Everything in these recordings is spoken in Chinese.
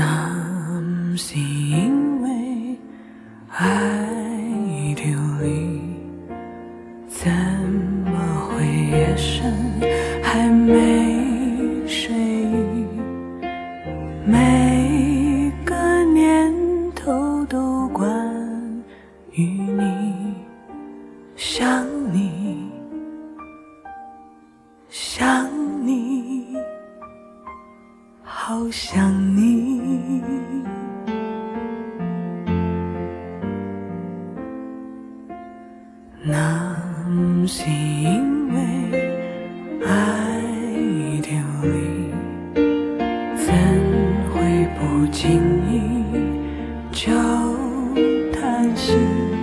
那不是因为爱丢离，怎么会夜深还没睡？每个念头都关于你，想你，想你，好想你。那不是因为爱丢离，怎会不经意就叹息？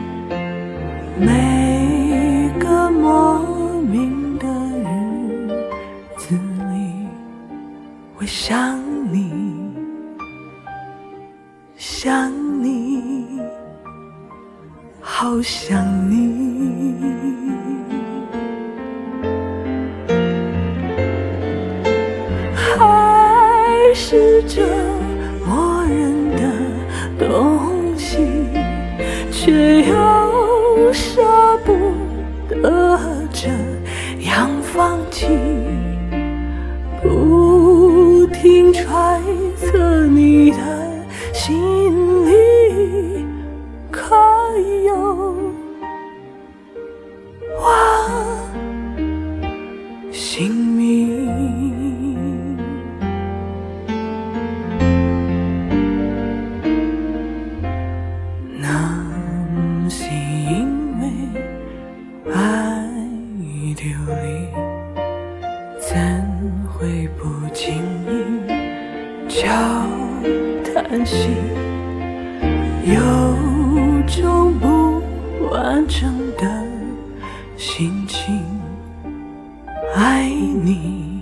每个莫名的日子里，会想你，想你，好想你。爱是这默认的东西，却又舍不得这样放弃，不停揣测你的心里可有我姓名。那不是因为爱丢离，怎会不经意就叹息？有种不完整的心情，爱你，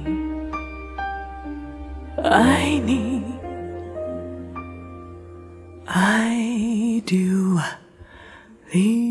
爱你，爱丢离。